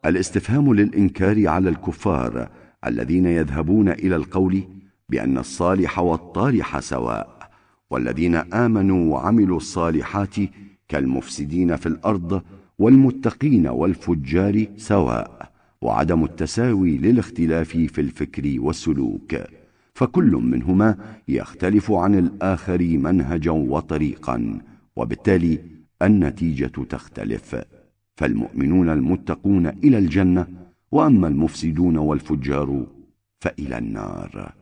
الاستفهام للإنكار على الكفار الذين يذهبون إلى القول بأن الصالح والطالح سواء، والذين آمنوا وعملوا الصالحات كالمفسدين في الأرض والمتقين والفجار سواء، وعدم التساوي للاختلاف في الفكر والسلوك، فكل منهما يختلف عن الآخر منهجا وطريقا، وبالتالي النتيجة تختلف، فالمؤمنون المتقون إلى الجنة، وأما المفسدون والفجار فإلى النار.